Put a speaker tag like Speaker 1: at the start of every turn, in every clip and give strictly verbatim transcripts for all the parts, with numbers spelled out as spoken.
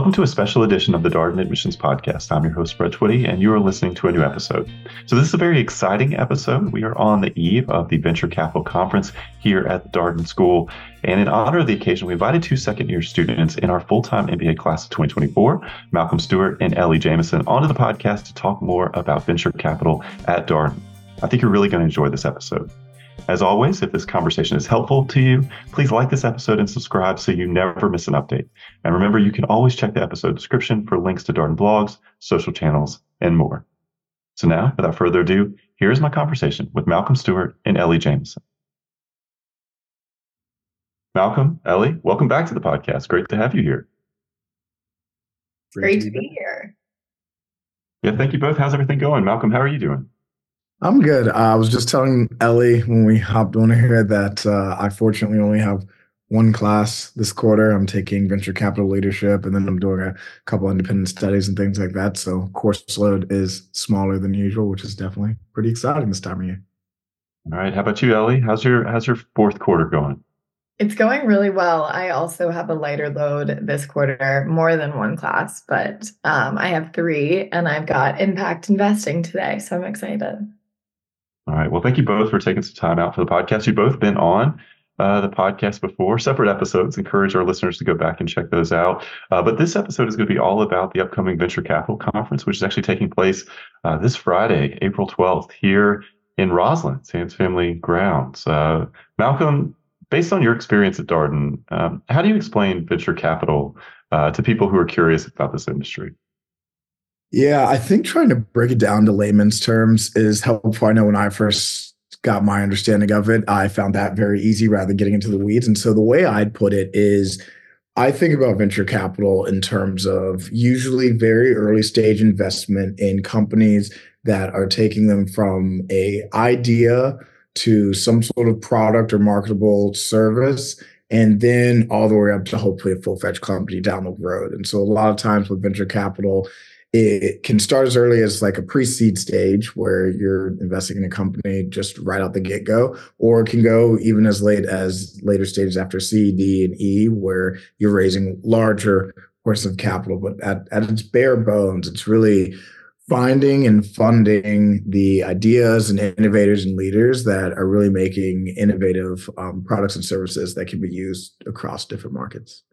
Speaker 1: Welcome to a special edition of the Darden Admissions Podcast. I'm your host, Brett Twitty, and you are listening to a new episode. So this is a very exciting episode. We are on the eve of the Venture Capital Conference here at the Darden School. And in honor of the occasion, we invited two second-year students in our full-time M B A class of twenty twenty-four, Malcolm Stewart and Ellie Jameson, onto the podcast to talk more about venture capital at Darden. I think you're really going to enjoy this episode. As always, if this conversation is helpful to you, please like this episode and subscribe so you never miss an update. And remember, you can always check the episode description for links to Darden blogs, social channels, and more. So now, without further ado, here's my conversation with Malcolm Stewart and Ellie Jameson. Malcolm, Ellie, welcome back to the podcast. Great to have you here.
Speaker 2: Great to be here.
Speaker 1: Yeah, thank you both. How's everything going? Malcolm, how are you doing?
Speaker 3: I'm good. Uh, I was just telling Ellie when we hopped on here that uh, I fortunately only have one class this quarter. I'm taking venture capital leadership, and then I'm doing a couple independent studies and things like that. So course load is smaller than usual, which is definitely pretty exciting this time of year.
Speaker 1: All right. How about you, Ellie? How's your how's your fourth quarter going?
Speaker 2: It's going really well. I also have a lighter load this quarter, more than one class, but um, I have three, and I've got impact investing today, so I'm excited.
Speaker 1: All right. Well, thank you both for taking some time out for the podcast. You've both been on uh, the podcast before, separate episodes. Encourage our listeners to go back and check those out. Uh, but this episode is going to be all about the upcoming Venture Capital Conference, which is actually taking place uh, this Friday, April twelfth, here in Roslyn, Sands Family Grounds. Uh, Malcolm, based on your experience at Darden, um, how do you explain venture capital uh, to people who are curious about this industry?
Speaker 3: Yeah, I think trying to break it down to layman's terms is helpful. I know when I first got my understanding of it, I found that very easy rather than getting into the weeds. And so the way I'd put it is I think about venture capital in terms of usually very early stage investment in companies that are taking them from a idea to some sort of product or marketable service, and then all the way up to hopefully a full-fledged company down the road. And so a lot of times with venture capital, it can start as early as like a pre-seed stage where you're investing in a company just right out the get-go, or it can go even as late as later stages after C, D, and E, where you're raising larger portions of capital. But at, at its bare bones, it's really finding and funding the ideas and innovators and leaders that are really making innovative um, products and services that can be used across different markets.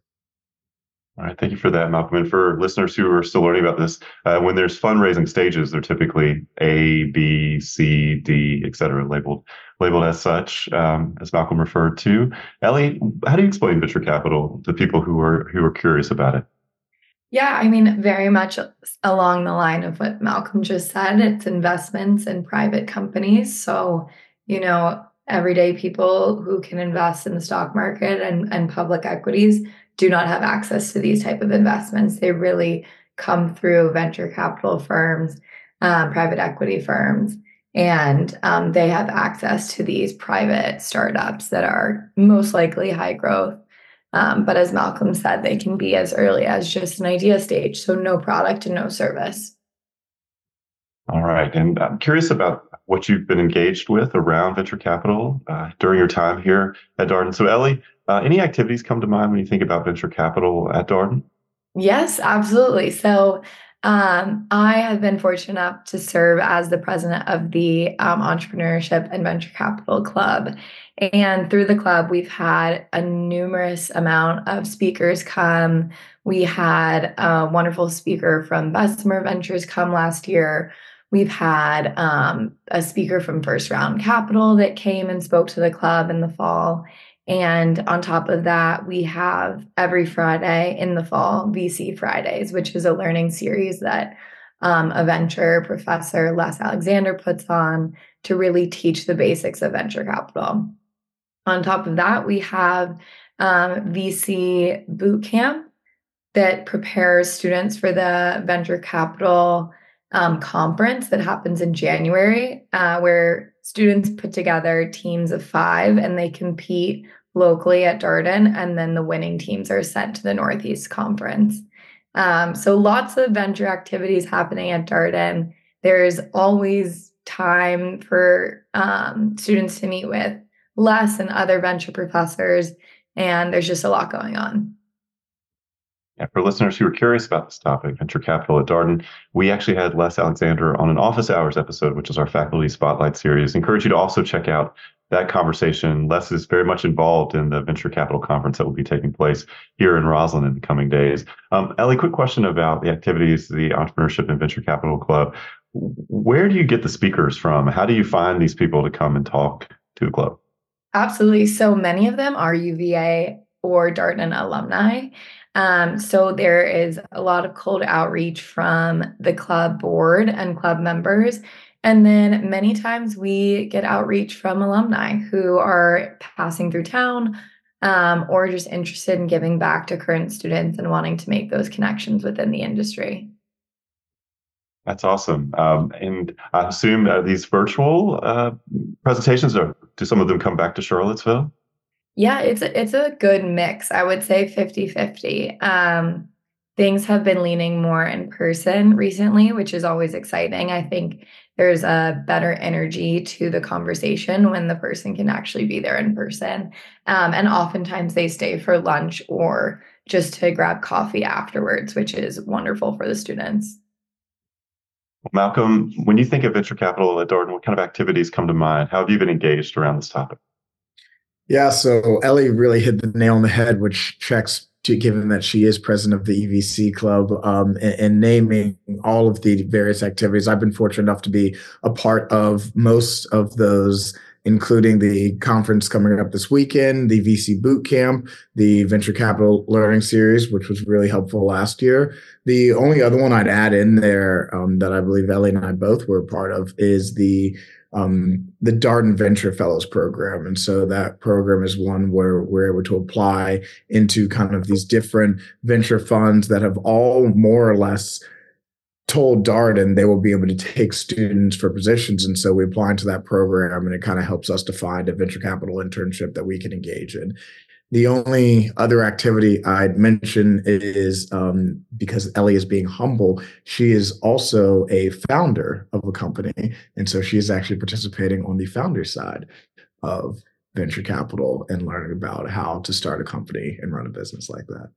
Speaker 1: All right. Thank you for that, Malcolm. And for listeners who are still learning about this, uh, when there's fundraising stages, they're typically A, B, C, D, et cetera, labeled labeled as such, um, as Malcolm referred to. Ellie, how do you explain venture capital to people who are who are curious about it?
Speaker 2: Yeah, I mean, very much along the line of what Malcolm just said. It's investments in private companies. So, you know, everyday people who can invest in the stock market and, and public equities do not have access to these type of investments. They really come through venture capital firms, um, private equity firms, and um, they have access to these private startups that are most likely high growth. Um, but as Malcolm said, they can be as early as just an idea stage, so no product and no service.
Speaker 1: All right. And I'm curious about what you've been engaged with around venture capital uh, during your time here at Darden. So, Ellie, uh, any activities come to mind when you think about venture capital at Darden?
Speaker 2: Yes, absolutely. So um, I have been fortunate enough to serve as the president of the um, Entrepreneurship and Venture Capital Club. And through the club, we've had a numerous amount of speakers come. We had a wonderful speaker from Bessemer Ventures come last year. We've had um, a speaker from First Round Capital that came and spoke to the club in the fall. And on top of that, we have every Friday in the fall, V C Fridays, which is a learning series that um, a venture professor, Les Alexander, puts on to really teach the basics of venture capital. On top of that, we have um, V C Boot Camp that prepares students for the venture capital um, conference that happens in January, uh, where students put together teams of five and they compete locally at Darden, and then the winning teams are sent to the Northeast Conference. Um, so lots of venture activities happening at Darden. There's always time for um, students to meet with Les and other venture professors, and there's just a lot going on.
Speaker 1: Yeah, for listeners who are curious about this topic, venture capital at Darden, we actually had Les Alexander on an Office Hours episode, which is our faculty spotlight series. Encourage you to also check out that conversation. Les is very much involved in the venture capital conference that will be taking place here in Roslyn in the coming days. Um, Ellie, quick question about the activities, the Entrepreneurship and Venture Capital Club. Where do you get the speakers from? How do you find these people to come and talk to the club?
Speaker 2: Absolutely. So many of them are U V A or Darden alumni. Um, so there is a lot of cold outreach from the club board and club members. And then many times we get outreach from alumni who are passing through town um, or just interested in giving back to current students and wanting to make those connections within the industry.
Speaker 1: That's awesome. Um, and I assume uh, these virtual uh, presentations, are, do some of them come back to Charlottesville?
Speaker 2: Yeah, it's a, it's a good mix. I would say fifty-fifty. Um, things have been leaning more in person recently, which is always exciting. I think there's a better energy to the conversation when the person can actually be there in person. Um, and oftentimes they stay for lunch or just to grab coffee afterwards, which is wonderful for the students.
Speaker 1: Malcolm, when you think of venture capital at Darden, what kind of activities come to mind? How have you been engaged around this topic?
Speaker 3: Yeah, so Ellie really hit the nail on the head, which checks to given that she is president of the E V C Club, um, and, and naming all of the various activities. I've been fortunate enough to be a part of most of those, including the conference coming up this weekend, the V C Boot Camp, the Venture Capital Learning Series, which was really helpful last year. The only other one I'd add in there um, that I believe Ellie and I both were a part of is the um, the Darden Venture Fellows program. And so that program is one where we're able to apply into kind of these different venture funds that have all more or less told Darden they will be able to take students for positions. And so we apply into that program, and it kind of helps us to find a venture capital internship that we can engage in. The only other activity I'd mention is um, because Ellie is being humble, she is also a founder of a company. And so she is actually participating on the founder side of venture capital and learning about how to start a company and run a business like that.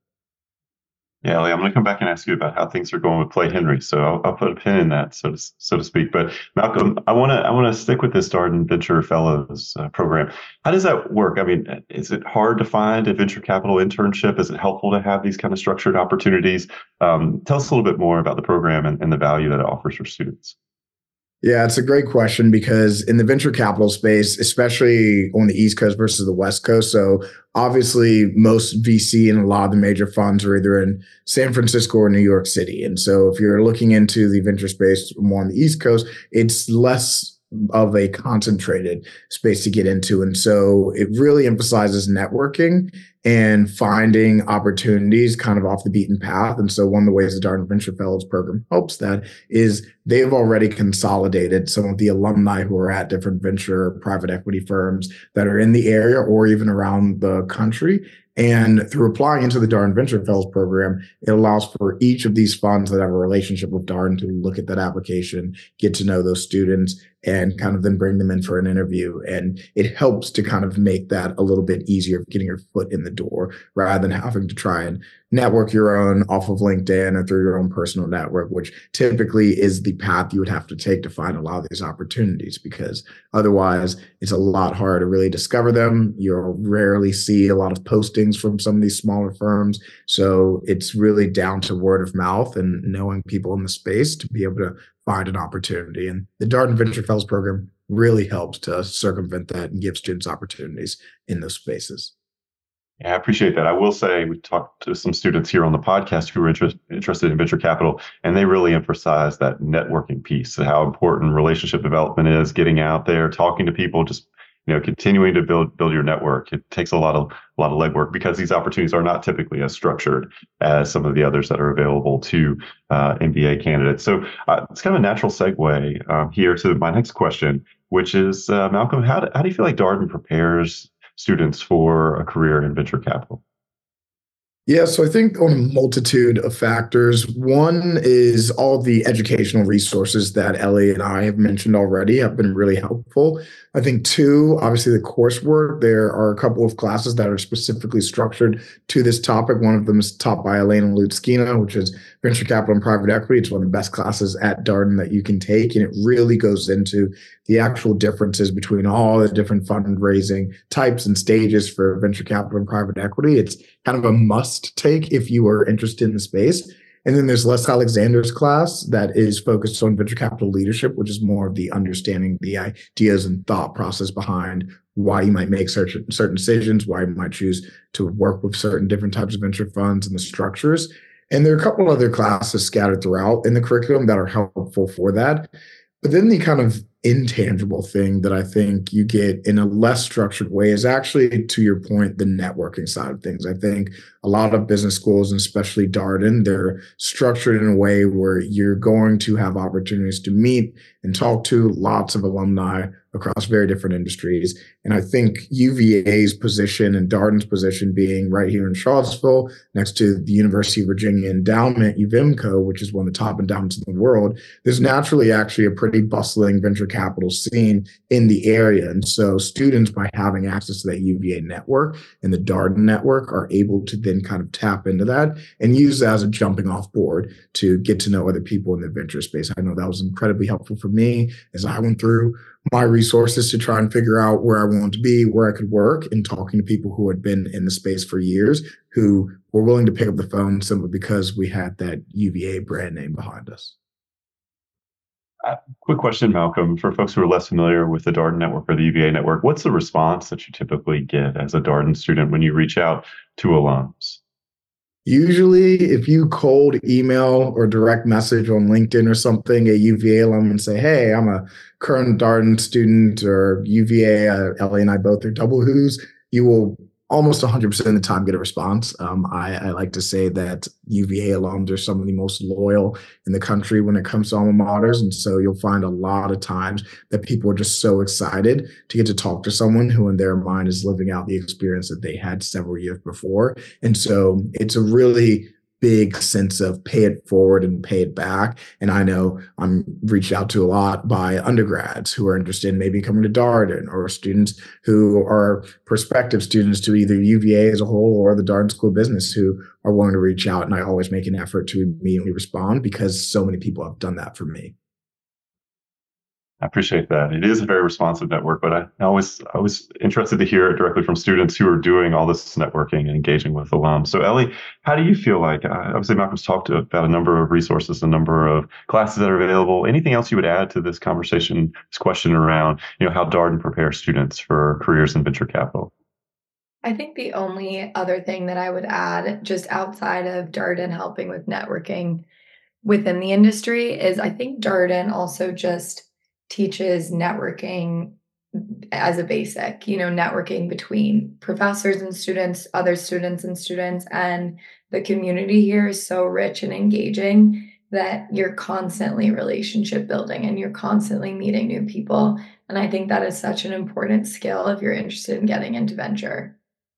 Speaker 1: Yeah, Ellie, I'm going to come back and ask you about how things are going with Play Henry. So I'll, I'll put a pin in that, so to so to speak. But Malcolm, I want to I want to stick with this Darden Venture Fellows uh, program. How does that work? I mean, is it hard to find a venture capital internship? Is it helpful to have these kind of structured opportunities? Um, tell us a little bit more about the program and, and the value that it offers for students.
Speaker 3: Yeah, it's a great question because in the venture capital space, especially on the East Coast versus the West Coast, so obviously most V C and a lot of the major funds are either in San Francisco or New York City. And so if you're looking into the venture space more on the East Coast, it's less of a concentrated space to get into. And so it really emphasizes networking and finding opportunities kind of off the beaten path. And so one of the ways the Darden Venture Fellows program helps that is they've already consolidated some of the alumni who are at different venture private equity firms that are in the area or even around the country. And through applying into the Darden Venture Fellows program, it allows for each of these funds that have a relationship with Darden to look at that application, get to know those students, and kind of then bring them in for an interview. And it helps to kind of make that a little bit easier, getting your foot in the door rather than having to try and network your own off of LinkedIn or through your own personal network, which typically is the path you would have to take to find a lot of these opportunities, because otherwise it's a lot harder to really discover them. You'll rarely see a lot of postings from some of these smaller firms. So it's really down to word of mouth and knowing people in the space to be able to find an opportunity. And the Darden Venture Fellows program really helps to circumvent that and give students opportunities in those spaces.
Speaker 1: Yeah, I appreciate that. I will say we talked to some students here on the podcast who are interest, interested in venture capital, and they really emphasize that networking piece, how important relationship development is, getting out there, talking to people, just you know, continuing to build build your network. It takes a lot of a lot of legwork because these opportunities are not typically as structured as some of the others that are available to uh, M B A candidates. So uh, it's kind of a natural segue um, here to my next question, which is uh, Malcolm, how do, how do you feel like Darden prepares students for a career in venture capital?
Speaker 3: Yeah, so I think on a multitude of factors. One is all the educational resources that Ellie and I have mentioned already have been really helpful. I think two, obviously the coursework. There are a couple of classes that are specifically structured to this topic. One of them is taught by Elena Lutskina, which is venture capital and private equity. It's one of the best classes at Darden that you can take. And it really goes into the actual differences between all the different fundraising types and stages for venture capital and private equity. It's kind of a must take if you are interested in the space. And then there's Les Alexander's class that is focused on venture capital leadership, which is more of the understanding the ideas and thought process behind why you might make certain, certain decisions, why you might choose to work with certain different types of venture funds and the structures. And there are a couple other classes scattered throughout in the curriculum that are helpful for that. But then the kind of intangible thing that I think you get in a less structured way is actually, to your point, the networking side of things. I think a lot of business schools, and especially Darden, they're structured in a way where you're going to have opportunities to meet and talk to lots of alumni across very different industries. And I think U V A's position and Darden's position being right here in Charlottesville, next to the University of Virginia Endowment, U V M C O, which is one of the top endowments in the world, there's naturally actually a pretty bustling venture capital scene in the area. And so students, by having access to that U V A network and the Darden network, are able to then kind of tap into that and use that as a jumping off board to get to know other people in the venture space. I know that was incredibly helpful for me as I went through my resources to try and figure out where I wanted to be, where I could work, and talking to people who had been in the space for years who were willing to pick up the phone simply because we had that U V A brand name behind us.
Speaker 1: Uh, quick question, Malcolm, for folks who are less familiar with the Darden Network or the U V A network, what's the response that you typically get as a Darden student when you reach out to alums?
Speaker 3: Usually, if you cold email or direct message on LinkedIn or something, a U V A alum, and say, hey, I'm a current Darden student, or U V A, uh, Ellie and I both are double who's, you will almost one hundred percent of the time get a response. Um, I, I like to say that U V A alums are some of the most loyal in the country when it comes to alma maters. And so you'll find a lot of times that people are just so excited to get to talk to someone who in their mind is living out the experience that they had several years before. And so it's a really big sense of pay it forward and pay it back. And I know I'm reached out to a lot by undergrads who are interested in maybe coming to Darden, or students who are prospective students to either U V A as a whole or the Darden School of Business who are willing to reach out. And I always make an effort to immediately respond because so many people have done that for me.
Speaker 1: I appreciate that. It is a very responsive network, but I, I always I was interested to hear it directly from students who are doing all this networking and engaging with alums. So Ellie, how do you feel like, uh, obviously Malcolm's talked about a number of resources, a number of classes that are available. Anything else you would add to this conversation, this question around, you know, how Darden prepares students for careers in venture capital?
Speaker 2: I think the only other thing that I would add, just outside of Darden helping with networking within the industry, is I think Darden also just teaches networking as a basic, you know, networking between professors and students, other students and students. And the community here is so rich and engaging that you're constantly relationship building and you're constantly meeting new people. And I think that is such an important skill if you're interested in getting into venture.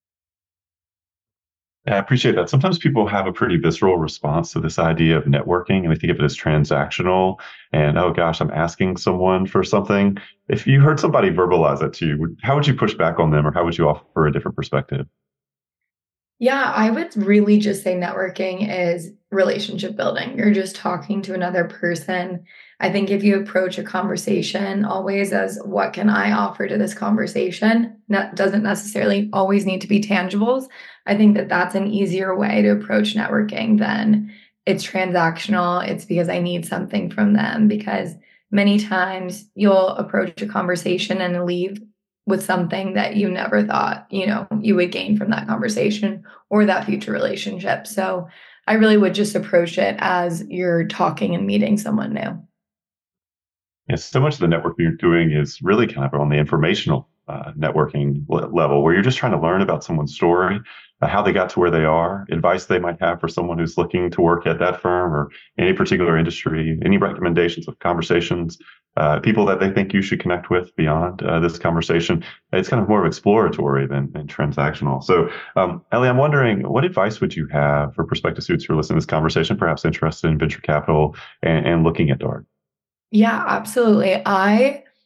Speaker 1: I appreciate that. Sometimes people have a pretty visceral response to this idea of networking, and they think of it as transactional. And, oh gosh, I'm asking someone for something. If you heard somebody verbalize that to you, how would you push back on them, or how would you offer a different perspective?
Speaker 2: Yeah, I would really just say networking is relationship building. You're just talking to another person. I think if you approach a conversation always as what can I offer to this conversation, that doesn't necessarily always need to be tangibles. I think that that's an easier way to approach networking than it's transactional. It's because I need something from them, because many times you'll approach a conversation and leave with something that you never thought, you know, you would gain from that conversation or that future relationship. So I really would just approach it as you're talking and meeting someone new.
Speaker 1: Yeah, so much of the networking you're doing is really kind of on the informational uh, networking le- level, where you're just trying to learn about someone's story, uh, how they got to where they are, advice they might have for someone who's looking to work at that firm or any particular industry, any recommendations of conversations, uh, people that they think you should connect with beyond uh, this conversation. It's kind of more of exploratory than, than transactional. So, um, Ellie, I'm wondering, what advice would you have for prospective students who are listening to this conversation, perhaps interested in venture capital and, and looking at Darden?
Speaker 2: Yeah, absolutely. I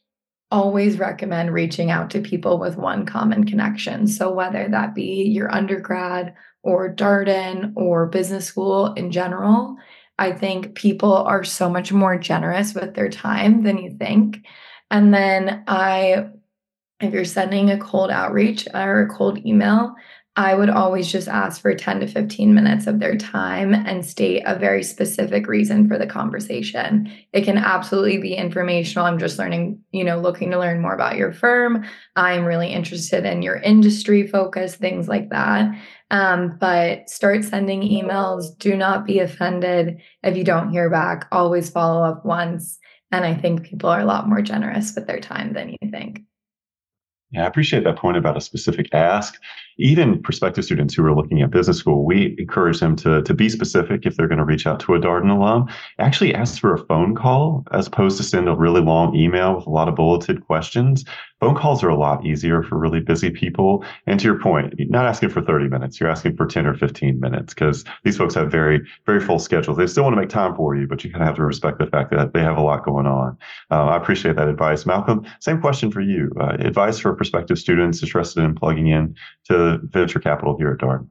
Speaker 2: always recommend reaching out to people with one common connection. So whether that be your undergrad or Darden or business school in general, I think people are so much more generous with their time than you think. And then I, if you're sending a cold outreach or a cold email, I would always just ask for ten to fifteen minutes of their time and state a very specific reason for the conversation. It can absolutely be informational. I'm just learning, you know, looking to learn more about your firm. I'm really interested in your industry focus, things like that. Um, but start sending emails. Do not be offended if you don't hear back. Always follow up once. And I think people are a lot more generous with their time than you think.
Speaker 1: Yeah, I appreciate that point about a specific ask. Even prospective students who are looking at business school, we encourage them to, to be specific if they're going to reach out to a Darden alum. Actually ask for a phone call as opposed to send a really long email with a lot of bulleted questions. Phone calls are a lot easier for really busy people. And to your point, you're not asking for thirty minutes. You're asking for ten or fifteen minutes because these folks have very, very full schedules. They still want to make time for you, but you kind of have to respect the fact that they have a lot going on. Uh, I appreciate that advice. Malcolm, same question for you. Uh, advice for prospective students interested in plugging in to venture capital here at Darden.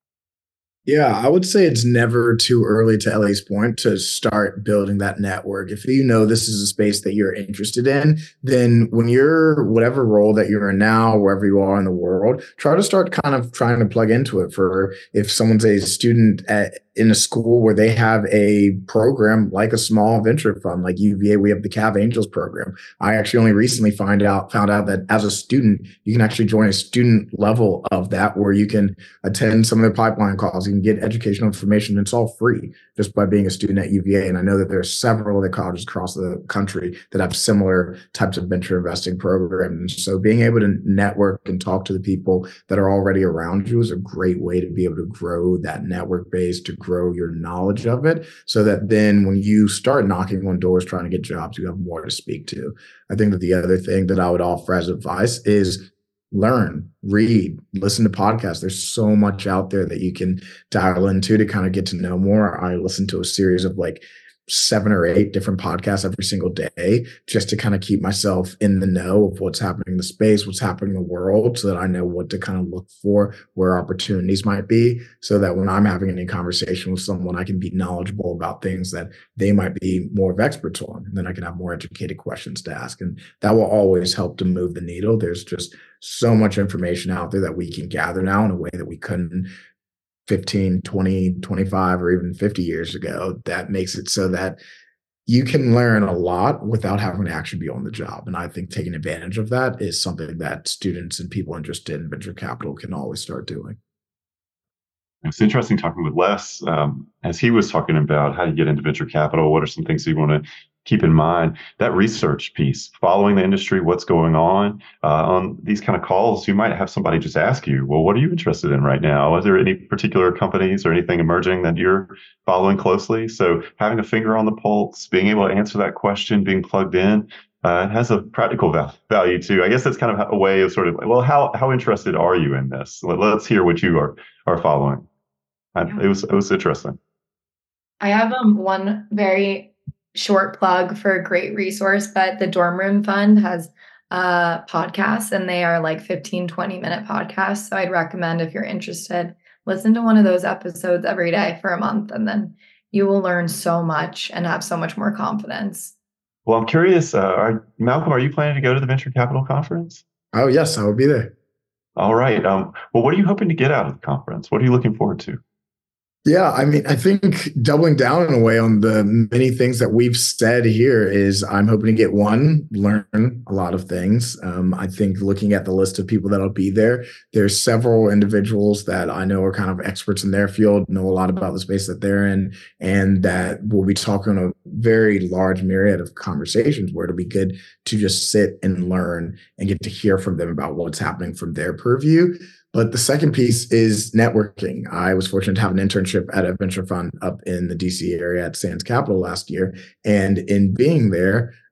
Speaker 3: Yeah, I would say it's never too early, to Ellie's point, to start building that network. If you know this is a space that you're interested in, then when you're whatever role that you're in now, wherever you are in the world, try to start kind of trying to plug into it. For if someone's a student at, in a school where they have a program like a small venture fund, like U V A, we have the Cav Angels program. I actually only recently find out found out that as a student, you can actually join a student level of that, where you can attend some of their pipeline calls. You can get educational information. It's all free just by being a student at U V A. And I know that there are several other colleges across the country that have similar types of venture investing programs. So being able to network and talk to the people that are already around you is a great way to be able to grow that network base, to grow your knowledge of it, so that then when you start knocking on doors trying to get jobs, you have more to speak to. I think that the other thing that I would offer as advice is learn, read, listen to podcasts. There's so much out there that you can dial into to kind of get to know more. I listen to a series of like seven or eight different podcasts every single day just to kind of keep myself in the know of what's happening in the space, what's happening in the world, so that I know what to kind of look for, where opportunities might be, so that when I'm having any conversation with someone, I can be knowledgeable about things that they might be more of experts on. And then I can have more educated questions to ask. And that will always help to move the needle. There's just so much information out there that we can gather now in a way that we couldn't fifteen, twenty, twenty-five, or even fifty years ago. That makes it so that you can learn a lot without having to actually be on the job. And I think taking advantage of that is something that students and people interested in venture capital can always start doing.
Speaker 1: It's interesting talking with Les um, as he was talking about how you get into venture capital. What are some things you want to keep in mind? That research piece, following the industry, what's going on uh, on these kind of calls. You might have somebody just ask you, well, what are you interested in right now? Is there any particular companies or anything emerging that you're following closely? So having a finger on the pulse, being able to answer that question, being plugged in, uh, has a practical val- value too. I guess that's kind of a way of sort of, well, how how interested are you in this? Let's hear what you are are following. I, it was it was interesting.
Speaker 2: I have um one very short plug for a great resource, but the Dorm Room Fund has uh podcasts, and they are like fifteen, twenty minute podcasts. So I'd recommend, if you're interested, listen to one of those episodes every day for a month, and then you will learn so much and have so much more confidence.
Speaker 1: Well, I'm curious, uh, are, Malcolm, are you planning to go to the Venture Capital Conference?
Speaker 3: Oh, yes, I will be there.
Speaker 1: All right. Um, well, what are you hoping to get out of the conference? What are you looking forward to?
Speaker 3: Yeah, I mean, I think doubling down in a way on the many things that we've said here is I'm hoping to get one, learn a lot of things. Um, I think looking at the list of people that'll be there, there's several individuals that I know are kind of experts in their field, know a lot about the space that they're in, and that we'll be talking a very large myriad of conversations where it'll be good to just sit and learn and get to hear from them about what's happening from their purview. But the second piece is networking. I was fortunate to have an internship at a venture fund up in the D C area at Sands Capital last year. And in being there,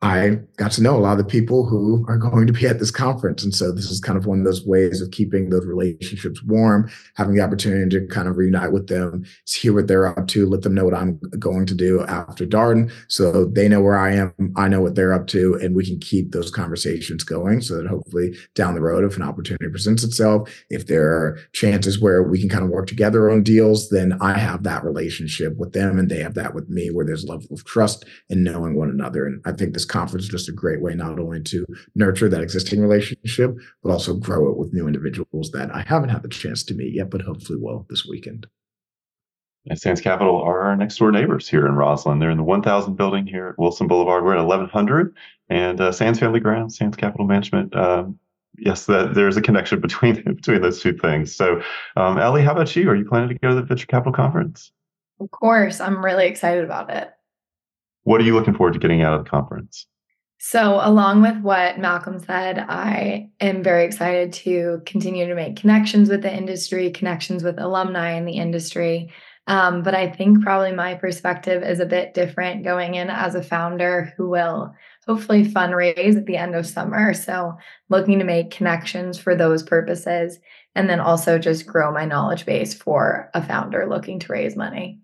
Speaker 3: I got to know a lot of the people who are going to be at this conference. And so this is kind of one of those ways of keeping those relationships warm, having the opportunity to kind of reunite with them, hear what they're up to, let them know what I'm going to do after Darden. So they know where I am, I know what they're up to, and we can keep those conversations going so that hopefully down the road, if an opportunity presents itself, if there are chances where we can kind of work together on deals, then I have that relationship with them and they have that with me where there's a level of trust and knowing one another. And I think this conference is just a great way not only to nurture that existing relationship, but also grow it with new individuals that I haven't had the chance to meet yet, but hopefully will this weekend.
Speaker 1: And Sands Capital are our next door neighbors here in Roslyn. They're in the one thousand building here at Wilson Boulevard. We're at eleven hundred and uh, Sands Family Grounds, Sands Capital Management. Um, yes, that, there's a connection between between those two things. So, um, Ellie, how about you? Are you planning to go to the Venture Capital Conference?
Speaker 2: Of course, I'm really excited about it.
Speaker 1: What are you looking forward to getting out of the conference?
Speaker 2: So, along with what Malcolm said, I am very excited to continue to make connections with the industry, connections with alumni in the industry. Um, but I think probably my perspective is a bit different going in as a founder who will hopefully fundraise at the end of summer. So, looking to make connections for those purposes, and then also just grow my knowledge base for a founder looking to raise money.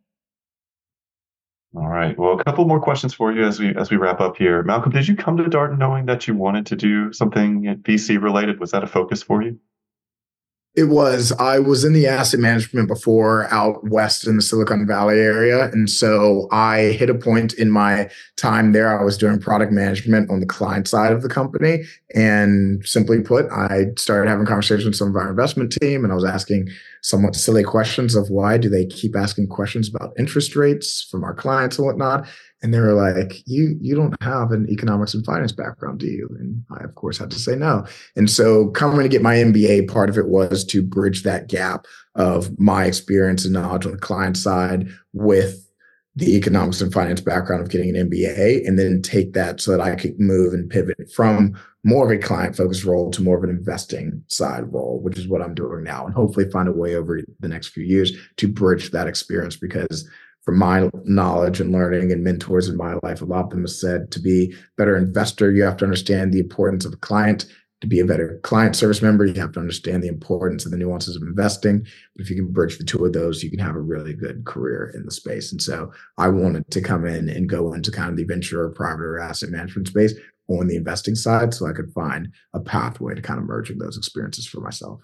Speaker 1: All right. Well, a couple more questions for you as we as we wrap up here. Malcolm, did you come to Darden knowing that you wanted to do something V C related? Was that a focus for you?
Speaker 3: It was. I was in the asset management before out west in the Silicon Valley area. And so I hit a point in my time there. I was doing product management on the client side of the company. And simply put, I started having conversations with some of our investment team. And I was asking somewhat silly questions of why do they keep asking questions about interest rates from our clients and whatnot. And they were like, you you don't have an economics and finance background, do you? And I, of course, had to say no. And so coming to get my M B A, part of it was to bridge that gap of my experience and knowledge on the client side with the economics and finance background of getting an M B A, and then take that so that I could move and pivot from more of a client-focused role to more of an investing side role, which is what I'm doing now, and hopefully find a way over the next few years to bridge that experience because from my knowledge and learning and mentors in my life, a lot of them have said to be a better investor, you have to understand the importance of a client. To be a better client service member, you have to understand the importance and the nuances of investing. But if you can bridge the two of those, you can have a really good career in the space. And so I wanted to come in and go into kind of the venture or private or asset management space on the investing side so I could find a pathway to kind of merging those experiences for myself.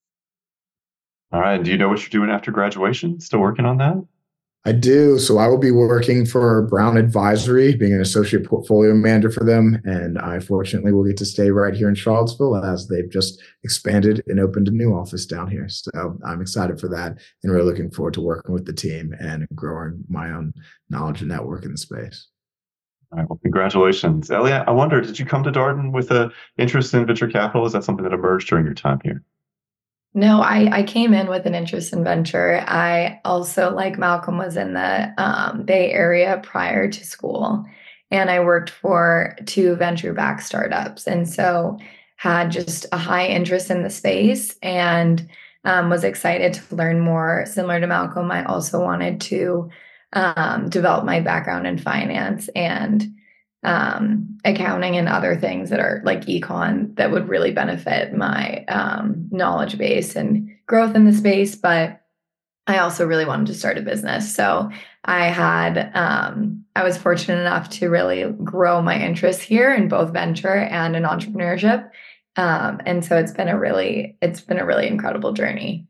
Speaker 1: All right. Do you know what you're doing after graduation? Still working on that?
Speaker 3: I do. So I will be working for Brown Advisory, being an associate portfolio manager for them. And I fortunately will get to stay right here in Charlottesville as they've just expanded and opened a new office down here. So I'm excited for that and really looking forward to working with the team and growing my own knowledge and network in the space.
Speaker 1: All right. Well, congratulations. Elliot, I wonder, did you come to Darden with an interest in venture capital? Is that something that emerged during your time here?
Speaker 2: No, I, I came in with an interest in venture. I also, like Malcolm, was in the um, Bay Area prior to school, and I worked for two venture-backed startups, and so had just a high interest in the space and um, was excited to learn more. Similar to Malcolm, I also wanted to um, develop my background in finance and um, accounting and other things that are like econ that would really benefit my um, knowledge base and growth in the space. But I also really wanted to start a business. So I had, um, I was fortunate enough to really grow my interest here in both venture and in entrepreneurship. Um, and so it's been a really, it's been a really incredible journey.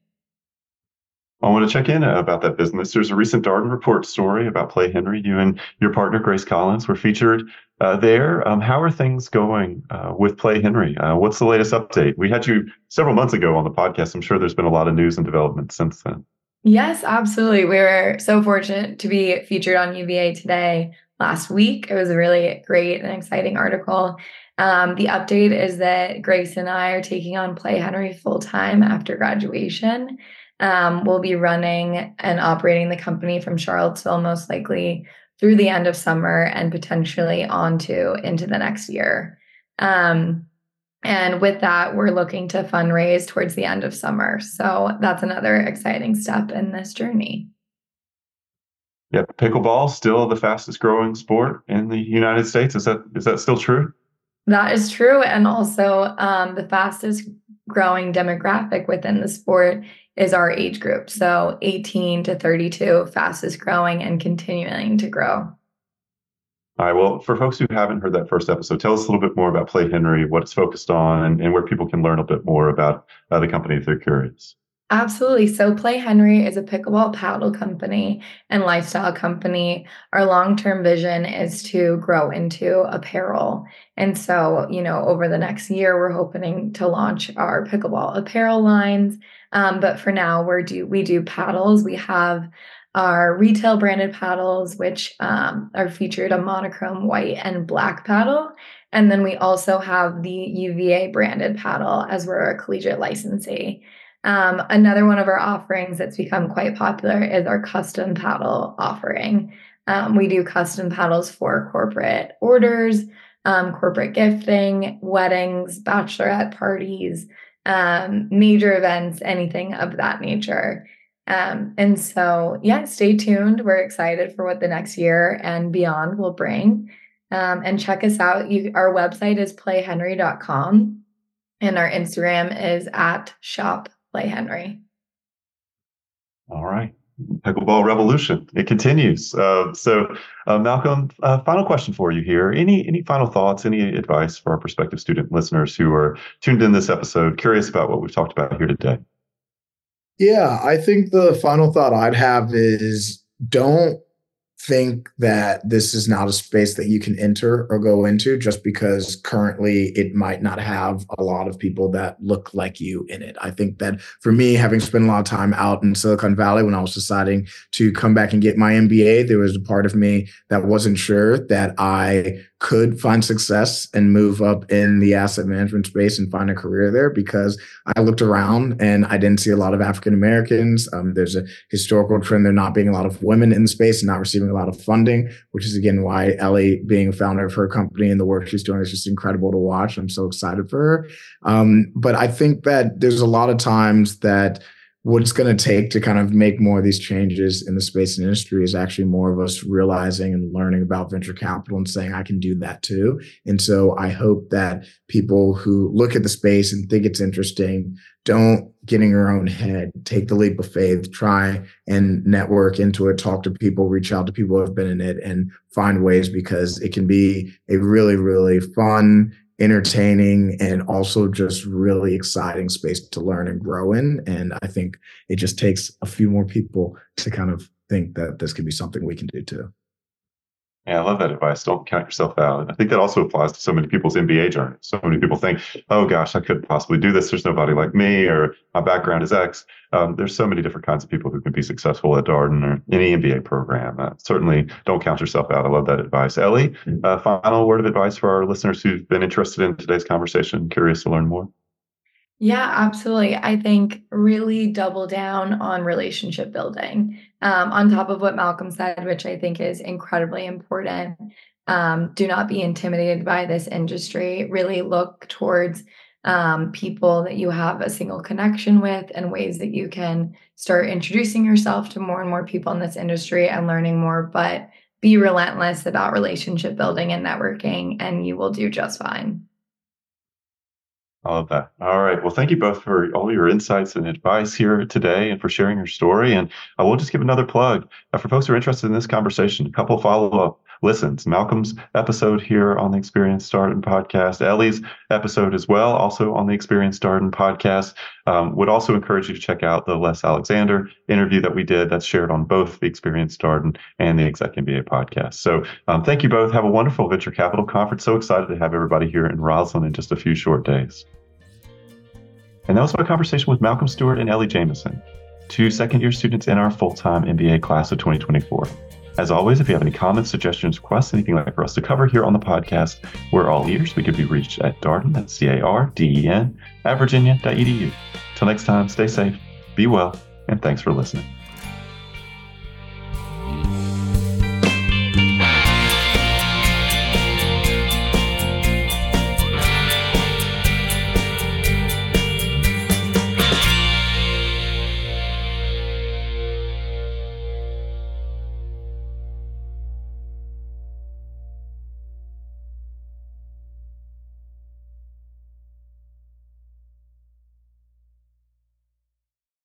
Speaker 1: I want to check in about that business. There's a recent Darden Report story about Play Henry. You and your partner, Grace Collins, were featured uh, there. Um, how are things going uh, with Play Henry? Uh, what's the latest update? We had you several months ago on the podcast. I'm sure there's been a lot of news and development since then.
Speaker 2: Yes, absolutely. We were so fortunate to be featured on U V A Today last week. It was a really great and exciting article. Um, the update is that Grace and I are taking on Play Henry full time after graduation. Um, we'll be running and operating the company from Charlottesville, most likely through the end of summer and potentially onto into the next year. Um, and with that, we're looking to fundraise towards the end of summer. So that's another exciting step in this journey.
Speaker 1: Yeah, pickleball still the fastest growing sport in the United States. Is that is that still true?
Speaker 2: That is true. And also, um, the fastest growing demographic within the sport is our age group. So eighteen to thirty-two, fastest growing and continuing to grow.
Speaker 1: All right. Well, for folks who haven't heard that first episode, tell us a little bit more about Play Henry, what it's focused on, and, and where people can learn a bit more about uh, the company if they're curious.
Speaker 2: Absolutely. So Play Henry is a pickleball paddle company and lifestyle company. Our long-term vision is to grow into apparel. And so, you know, over the next year, we're hoping to launch our pickleball apparel lines. Um, but for now, we're do we do paddles. We have our retail branded paddles, which um, are featured a monochrome white and black paddle. And then we also have the U V A branded paddle as we're a collegiate licensee. Um, another one of our offerings that's become quite popular is our custom paddle offering. Um, we do custom paddles for corporate orders, um, corporate gifting, weddings, bachelorette parties, um, major events, anything of that nature. Um, and so, yeah, stay tuned. We're excited for what the next year and beyond will bring. Um, and check us out. You, our website is play henry dot com and our Instagram is at shop Play Henry.
Speaker 1: All right. Pickleball revolution. It continues. Uh, so, uh, Malcolm, uh, final question for you here. Any any final thoughts, any advice for our prospective student listeners who are tuned in this episode, curious about what we've talked about here today?
Speaker 3: Yeah, I think the final thought I'd have is don't think that this is not a space that you can enter or go into just because currently it might not have a lot of people that look like you in it. I think that for me, having spent a lot of time out in Silicon Valley when I was deciding to come back and get my M B A, there was a part of me that wasn't sure that I could find success and move up in the asset management space and find a career there because I looked around and I didn't see a lot of African Americans. Um, there's a historical trend there not being a lot of women in the space and not receiving a lot of funding, which is again why Ellie, being a founder of her company and the work she's doing, is just incredible to watch. I'm so excited for her. Um, but I think that there's a lot of times that what it's going to take to kind of make more of these changes in the space and industry is actually more of us realizing and learning about venture capital and saying, I can do that too. And so I hope that people who look at the space and think it's interesting, don't get in your own head, take the leap of faith, try and network into it, talk to people, reach out to people who have been in it and find ways, because it can be a really, really fun, entertaining, and also just really exciting space to learn and grow in. And I think it just takes a few more people to kind of think that this could be something we can do too.
Speaker 1: Yeah, I love that advice. Don't count yourself out. And I think that also applies to so many people's M B A journeys. So many people think, oh gosh, I couldn't possibly do this. There's nobody like me, or my background is X. Um, there's so many different kinds of people who can be successful at Darden or any M B A program. Uh, certainly don't count yourself out. I love that advice. Ellie, uh, final word of advice for our listeners who've been interested in today's conversation, curious to learn more?
Speaker 2: Yeah, absolutely. I think really double down on relationship building. Um, on top of what Malcolm said, which I think is incredibly important. Um, do not be intimidated by this industry. Really look towards um, people that you have a single connection with and ways that you can start introducing yourself to more and more people in this industry and learning more. But be relentless about relationship building and networking, and you will do just fine.
Speaker 1: I love that. All right. Well, thank you both for all your insights and advice here today and for sharing your story. And I will just give another plug uh, for folks who are interested in this conversation, a couple follow-up listens. Malcolm's episode here on the Experience Darden podcast, Ellie's episode as well, also on the Experience Darden podcast. Um, would also encourage you to check out the Les Alexander interview that we did that's shared on both the Experience Darden and the Exec M B A podcast. So um, thank you both. Have a wonderful Venture Capital Conference. So excited to have everybody here in Roslyn in just a few short days. And that was my conversation with Malcolm Stewart and Ellie Jameson, two second-year students in our full-time M B A class of twenty twenty-four. As always, if you have any comments, suggestions, requests, anything like for us to cover here on the podcast, we're all ears. We could be reached at Darden, that's C A R D E N, at virginia dot e d u. Till next time, stay safe, be well, and thanks for listening.